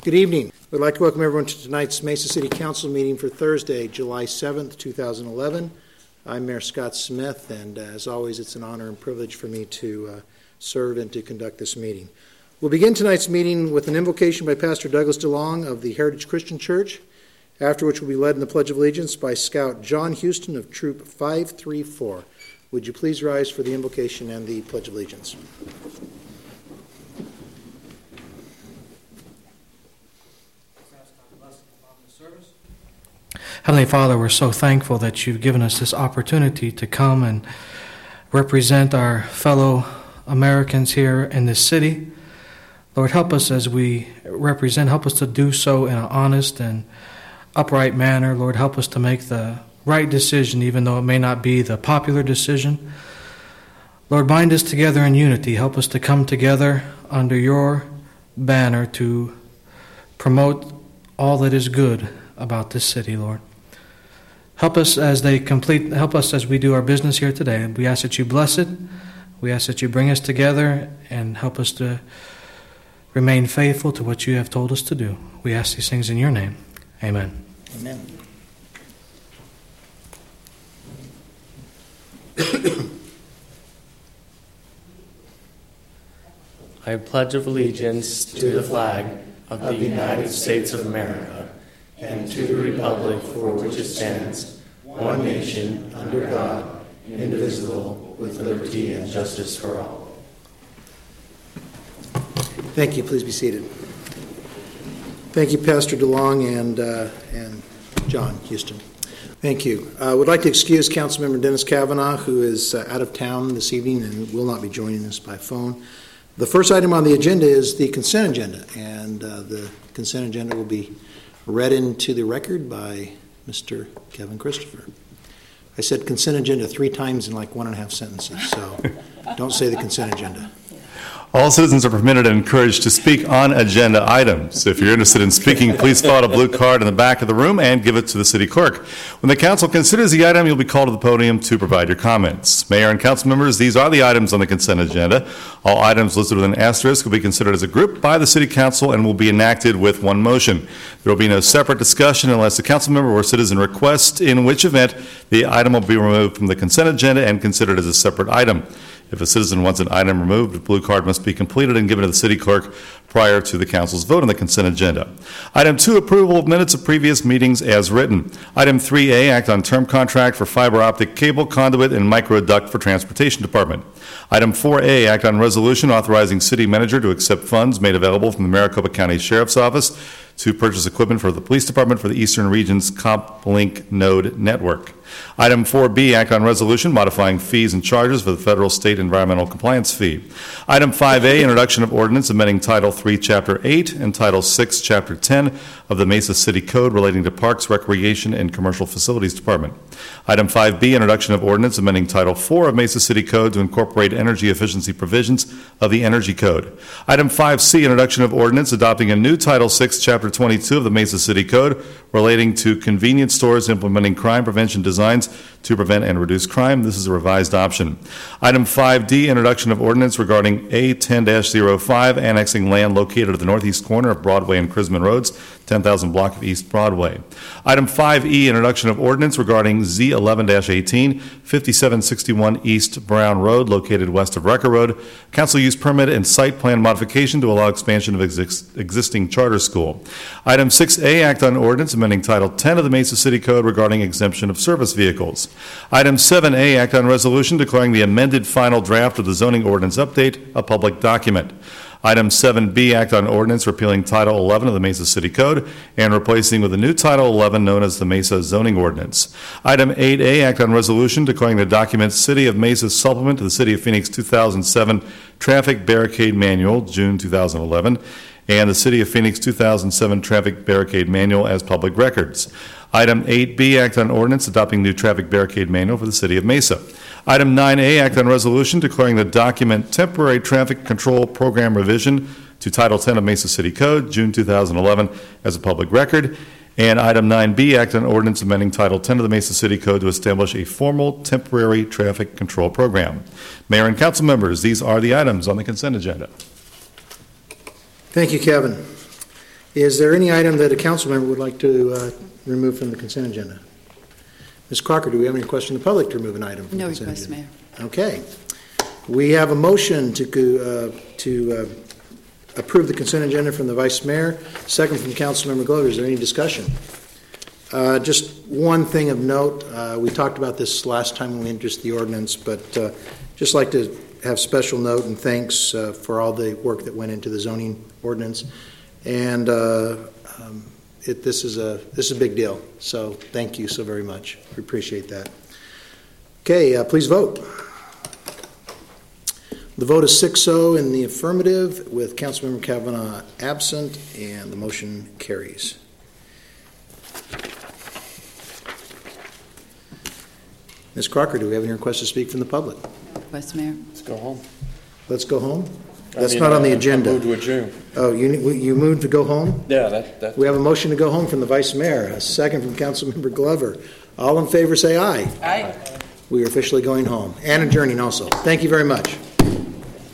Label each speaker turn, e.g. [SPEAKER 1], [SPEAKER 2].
[SPEAKER 1] Good evening. We'd like to welcome everyone to tonight's Mesa City Council meeting for Thursday, July 7th, 2011. I'm Mayor Scott Smith, and as always, it's an honor and privilege for me to serve and to conduct this meeting. We'll begin tonight's meeting with an invocation by Pastor Douglas DeLong of the Heritage Christian Church, after which we'll be led in the Pledge of Allegiance by Scout John Houston of Troop 534. Would you please rise for the invocation and the Pledge of Allegiance?
[SPEAKER 2] Heavenly Father, we're so thankful that you've given us this opportunity to come and represent our fellow Americans here in this city. Lord, help us as we represent, help us to do so in an honest and upright manner. Lord, help us to make the right decision, even though it may not be the popular decision. Lord, bind us together in unity. Help us to come together under your banner to promote all that is good about this city, Lord. Help us as we do our business here today. We ask that you bless it. We ask that you bring us together and help us to remain faithful to what you have told us to do. We ask these things in your name. Amen.
[SPEAKER 1] Amen.
[SPEAKER 3] I pledge allegiance to the flag of the United States of America and to the republic for which it stands, one nation, under God, indivisible, with liberty and justice for all.
[SPEAKER 1] Thank you. Please be seated. Thank you, Pastor DeLong and John Houston. Thank you. I would like to excuse Councilmember Dennis Kavanaugh, who is out of town this evening and will not be joining us by phone. The first item on the agenda is the consent agenda, and the consent agenda will be read into the record by Mr. Kevin Christopher. I said consent agenda 3 times in like 1.5 sentences, so don't say the consent agenda.
[SPEAKER 4] All citizens are permitted and encouraged to speak on agenda items. If you're interested in speaking, please fill out a blue card in the back of the room and give it to the city clerk. When the council considers the item, you'll be called to the podium to provide your comments. Mayor and council members, these are the items on the consent agenda. All items listed with an asterisk will be considered as a group by the city council and will be enacted with one motion. There will be no separate discussion unless the council member or citizen requests, in which event the item will be removed from the consent agenda and considered as a separate item. If a citizen wants an item removed, a blue card must be completed and given to the city clerk prior to the council's vote on the consent agenda. Item 2, approval of minutes of previous meetings as written. Item 3A, act on term contract for fiber optic cable conduit and microduct for transportation department. Item 4A, act on resolution authorizing city manager to accept funds made available from the Maricopa County Sheriff's Office to purchase equipment for the police department for the Eastern Region's ComPlink node network. Item 4B, act on resolution modifying fees and charges for the federal state environmental compliance fee. Item 5A, introduction of ordinance amending Title 3, Chapter 8 and Title 6, Chapter 10 of the Mesa City Code relating to Parks, Recreation, and Commercial Facilities Department. Item 5B, introduction of ordinance amending Title 4 of Mesa City Code to incorporate energy efficiency provisions of the Energy Code. Item 5C, introduction of ordinance adopting a new Title 6, Chapter 22 of the Mesa City Code relating to convenience stores implementing crime prevention designs to prevent and reduce crime. This is a revised option. Item 5D, introduction of ordinance regarding A10-05, annexing land located at the northeast corner of Broadway and Crisman Roads, 10,000 block of East Broadway. Item 5E, introduction of ordinance regarding Z11-18, 5761 East Brown Road, located west of Recker Road, council use permit and site plan modification to allow expansion of existing charter school. Item 6A, act on ordinance amending Title 10 of the Mesa City Code regarding exemption of service vehicles. Item 7A, act on resolution declaring the amended final draft of the zoning ordinance update a public document. Item 7B, act on ordinance repealing Title 11 of the Mesa City Code and replacing with a new Title 11 known as the Mesa Zoning Ordinance. Item 8A, act on resolution declaring the document City of Mesa Supplement to the City of Phoenix 2007 Traffic Barricade Manual, June 2011, and the City of Phoenix 2007 Traffic Barricade Manual as public records. Item 8B, act on ordinance adopting new traffic barricade manual for the City of Mesa. Item 9A, act on resolution declaring the document Temporary Traffic Control Program Revision to Title 10 of Mesa City Code, June 2011, as a public record. And item 9B, act on ordinance amending Title 10 of the Mesa City Code to establish a formal temporary traffic control program. Mayor and council members, these are the items on the consent agenda.
[SPEAKER 1] Thank you, Kevin. Is there any item that a council member would like to remove from the consent agenda? Ms. Crocker, do we have any request from the public to remove an item from
[SPEAKER 5] No
[SPEAKER 1] the consent
[SPEAKER 5] request,
[SPEAKER 1] agenda?
[SPEAKER 5] Mayor.
[SPEAKER 1] Okay. We have a motion to approve the consent agenda from the Vice Mayor, second from Councilmember Glover. Is there any discussion? Just one thing of note, we talked about this last time when we introduced the ordinance, but just like to have special note and thanks for all the work that went into the zoning ordinance. And this is a big deal, so thank you so very much. We appreciate that. Okay, please vote. The vote is 6-0 in the affirmative, with Councilmember Kavanaugh absent, and the motion carries. Ms. Crocker, do we have any requests to speak from the public?
[SPEAKER 5] Request, Mayor.
[SPEAKER 3] Let's go home.
[SPEAKER 1] Let's go home? That's not on the agenda.
[SPEAKER 3] I moved to adjourn.
[SPEAKER 1] Oh, you moved to go home?
[SPEAKER 3] Yeah, that's...
[SPEAKER 1] We have a motion to go home from the Vice Mayor, a second from Councilmember Glover. All in favor say aye.
[SPEAKER 5] Aye.
[SPEAKER 1] We are officially going home and adjourning also. Thank you very much.